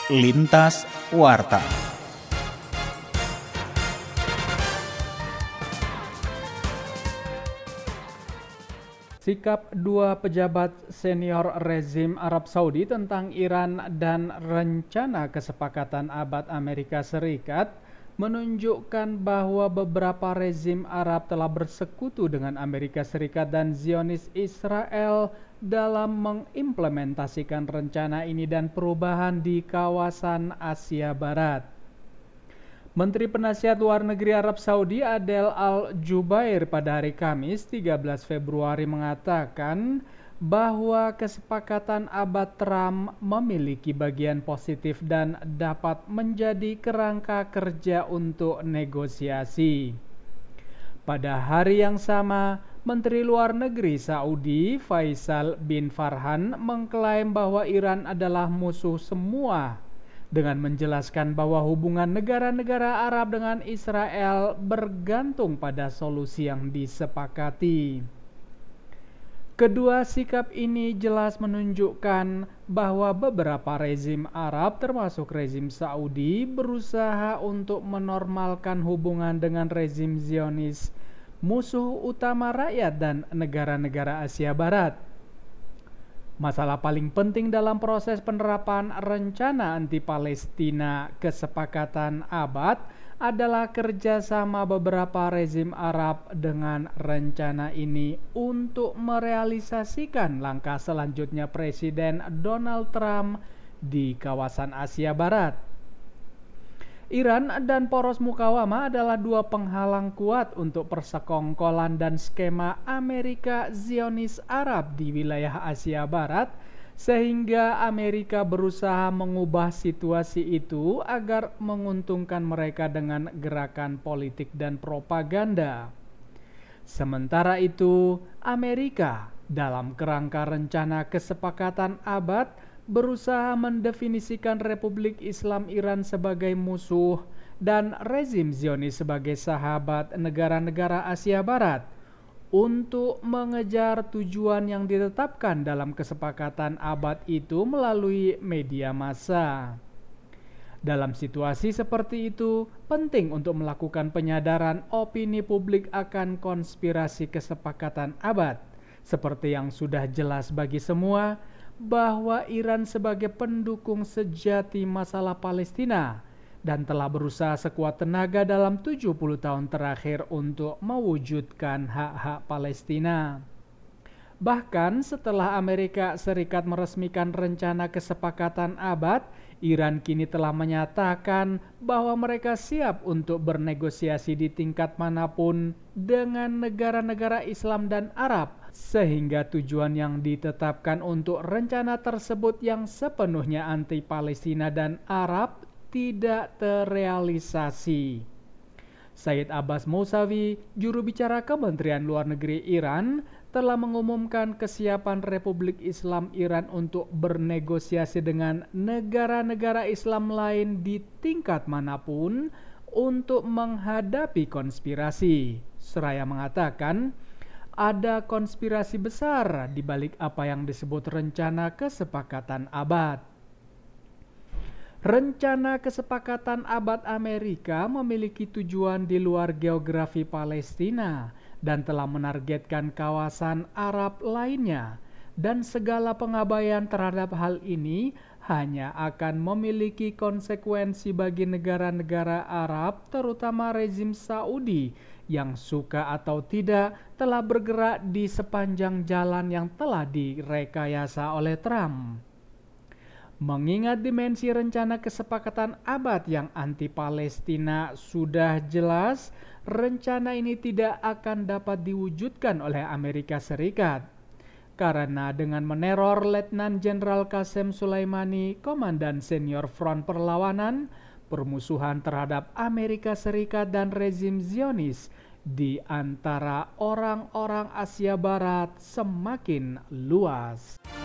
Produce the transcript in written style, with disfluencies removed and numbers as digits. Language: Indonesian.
Lintas Warta. Sikap dua pejabat senior rezim Arab Saudi tentang Iran dan rencana kesepakatan abad Amerika Serikat menunjukkan bahwa beberapa rezim Arab telah bersekutu dengan Amerika Serikat dan Zionis Israel dalam mengimplementasikan rencana ini dan perubahan di kawasan Asia Barat. Menteri Penasihat Luar Negeri Arab Saudi Adel Al-Jubair pada hari Kamis 13 Februari mengatakan bahwa kesepakatan abad Trump memiliki bagian positif dan dapat menjadi kerangka kerja untuk negosiasi. Pada hari yang sama, Menteri Luar Negeri Saudi Faisal bin Farhan mengklaim bahwa Iran adalah musuh semua, dengan menjelaskan bahwa hubungan negara-negara Arab dengan Israel bergantung pada solusi yang disepakati. Kedua sikap ini jelas menunjukkan bahwa beberapa rezim Arab termasuk rezim Saudi berusaha untuk menormalkan hubungan dengan rezim Zionis, musuh utama rakyat dan negara-negara Asia Barat. Masalah paling penting dalam proses penerapan rencana anti-Palestina kesepakatan abad adalah kerjasama beberapa rezim Arab dengan rencana ini untuk merealisasikan langkah selanjutnya Presiden Donald Trump di kawasan Asia Barat. Iran dan poros mukawamah adalah dua penghalang kuat untuk persekongkolan dan skema Amerika Zionis Arab di wilayah Asia Barat, sehingga Amerika berusaha mengubah situasi itu agar menguntungkan mereka dengan gerakan politik dan propaganda. Sementara itu, Amerika dalam kerangka rencana kesepakatan abad berusaha mendefinisikan Republik Islam Iran sebagai musuh dan rezim Zionis sebagai sahabat negara-negara Asia Barat untuk mengejar tujuan yang ditetapkan dalam kesepakatan abad itu melalui media massa. Dalam situasi seperti itu, penting untuk melakukan penyadaran opini publik akan konspirasi kesepakatan abad, seperti yang sudah jelas bagi semua bahwa Iran sebagai pendukung sejati masalah Palestina dan telah berusaha sekuat tenaga dalam 70 tahun terakhir untuk mewujudkan hak-hak Palestina. Bahkan setelah Amerika Serikat meresmikan rencana kesepakatan abad, Iran kini telah menyatakan bahwa mereka siap untuk bernegosiasi di tingkat manapun dengan negara-negara Islam dan Arab, sehingga tujuan yang ditetapkan untuk rencana tersebut yang sepenuhnya anti-Palestina dan Arab tidak terrealisasi. Said Abbas Mousavi, juru bicara Kementerian Luar Negeri Iran, telah mengumumkan kesiapan Republik Islam Iran untuk bernegosiasi dengan negara-negara Islam lain di tingkat manapun untuk menghadapi konspirasi. Seraya mengatakan, ada konspirasi besar di balik apa yang disebut rencana kesepakatan abad. Rencana kesepakatan abad Amerika memiliki tujuan di luar geografi Palestina dan telah menargetkan kawasan Arab lainnya, dan segala pengabaian terhadap hal ini hanya akan memiliki konsekuensi bagi negara-negara Arab, terutama rezim Saudi yang suka atau tidak telah bergerak di sepanjang jalan yang telah direkayasa oleh Trump. Mengingat dimensi rencana kesepakatan abad yang anti-Palestina sudah jelas, rencana ini tidak akan dapat diwujudkan oleh Amerika Serikat. Karena dengan meneror Letnan Jenderal Qasem Soleimani, komandan senior front perlawanan, permusuhan terhadap Amerika Serikat dan rezim Zionis di antara orang-orang Asia Barat semakin luas.